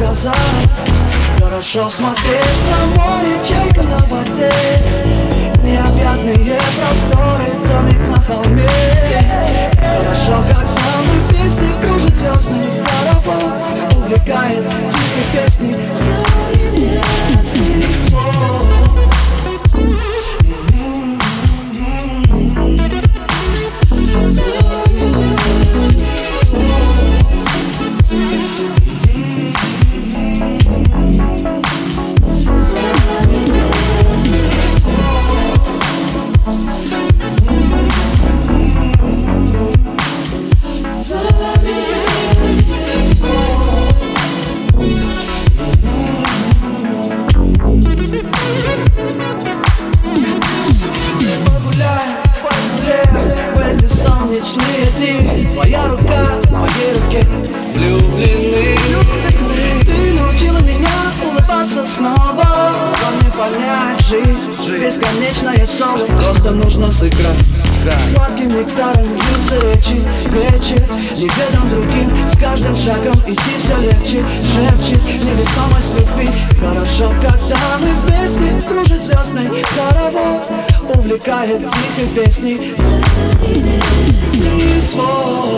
сказать. Хорошо смотреть на море, чайка на воде, необъятные просторы, домик на холме. Хорошо, когда мы вместе, кружит звездный паровоз, увлекает тихой песней. Твоя рука в моей руке, влюблены. Ты научила меня улыбаться снова. Вам не понять жизнь, бесконечное соло. Просто нужно сыграть. Сладким нектаром льются речи. Вечер неведом другим, с каждым шагом идти все легче. Шепчет невесомость любви. Хорошо, когда мы вместе, кружит звездный хоровод, увлекает тихой песней. Свой